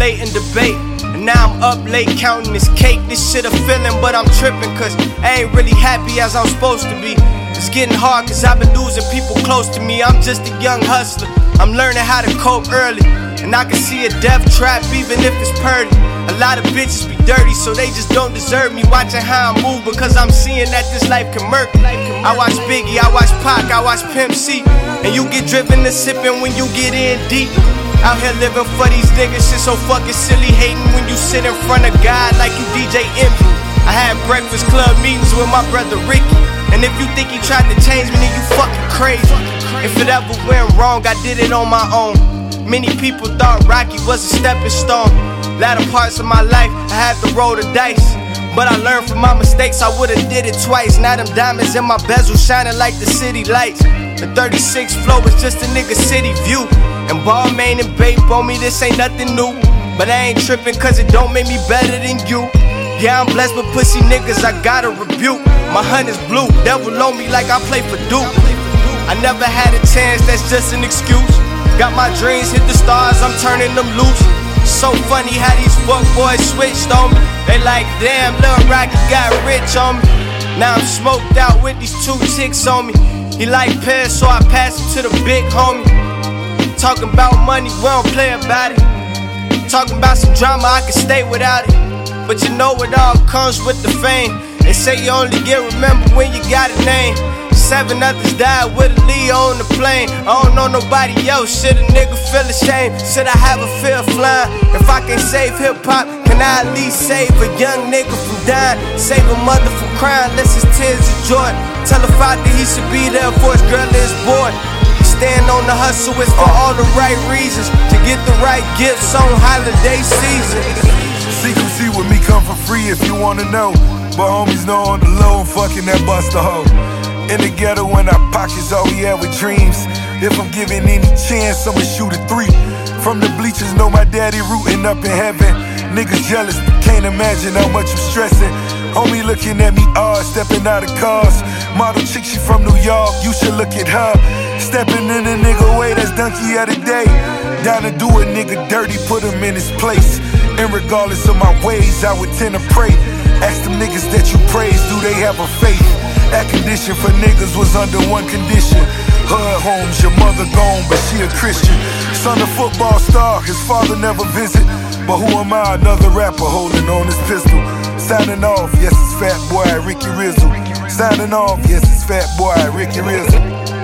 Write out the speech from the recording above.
late in debate. And now I'm up late counting this cake. This shit a feeling, but I'm tripping cause I ain't really happy as I'm supposed to be. It's getting hard cause I've been losing people close to me. I'm just a young hustler, I'm learning how to cope early. And I can see a death trap even if it's purdy. A lot of bitches be dirty, so they just don't deserve me. Watching how I move because I'm seeing that this life can murk. I watch Biggie, I watch Pac, I watch Pimp C. And you get driven to sipping when you get in deep. Out here living for these niggas, shit so fucking silly. Hating when you sit in front of God like you DJ Envy. I had Breakfast Club meetings with my brother Ricky. And if you think he tried to change me, then you fucking crazy. If it ever went wrong, I did it on my own. Many people thought Rocky was a stepping stone. Latter parts of my life, I had to roll the dice. But I learned from my mistakes, I would've did it twice. Now them diamonds in my bezel shining like the city lights. The 36 flow is just a nigga city view. And Balmain and Bape on me, this ain't nothing new. But I ain't tripping cause it don't make me better than you. Yeah, I'm blessed with pussy niggas, I gotta rebuke. My hunt is blue, devil on me like I play for Duke. I never had a chance, that's just an excuse. Got my dreams, hit the stars, I'm turning them loose. So funny how these fuck boys switched on me. They like, damn, Lil Rocky got rich on me. Now I'm smoked out with these two chicks on me. He like Pez, so I pass him to the big homie. Talking about money, we don't play about it. Talking about some drama, I can stay without it. But you know it all comes with the fame. They say you only get remembered when you got a name. 7 others died with a Leo on the plane. I don't know nobody else, shit a nigga feel ashamed. Should I have a fear of flying? If I can't save hip-hop, can I at least save a young nigga from dying? Save a mother from crying, unless his tears of joy. Tell a father he should be there for his girl and his boy. Stand on the hustle, it's for all the right reasons. To get the right gifts on holiday season. Secrecy with me come for free if you wanna know. But homies know on the low, I'm fucking that buster hoe. In the ghetto when our pockets all we have with dreams. If I'm given any chance, I'ma shoot a 3. From the bleachers, know my daddy rooting up in heaven. Niggas jealous, but can't imagine how much I'm stressing. Homie looking at me odd, stepping out of cars. Model chick, she from New York, you should look at her. Stepping in a nigga way, that's donkey of the day. Down to do a nigga dirty, put him in his place. And regardless of my ways, I would tend to pray. Ask them niggas that you praise, do they have a faith? That condition for niggas was under one condition. Hood homes, your mother gone, but she a Christian. Son a football star, his father never visit. But who am I, another rapper holding on his pistol? Signing off, yes it's Fat Boy Ricky Rizzle. Signing off, yes it's Fat Boy Ricky Rizzle.